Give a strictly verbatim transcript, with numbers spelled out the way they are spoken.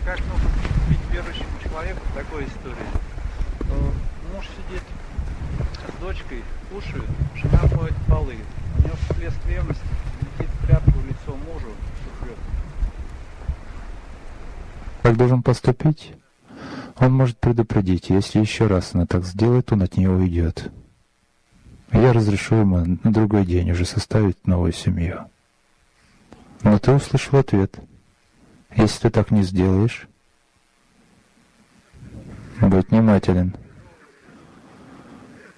как нужно поступить верующему человеку в такой истории? Муж сидит с дочкой, кушает, жена моет полы. У него всплеск ревности, летит тряпку в лицо мужу, сухрет. Как должен поступить? Он может предупредить, если еще раз она так сделает, он от нее уйдет. Я разрешу ему на другой день уже составить новую семью. Но ты услышал ответ. Если ты так не сделаешь, будь внимателен.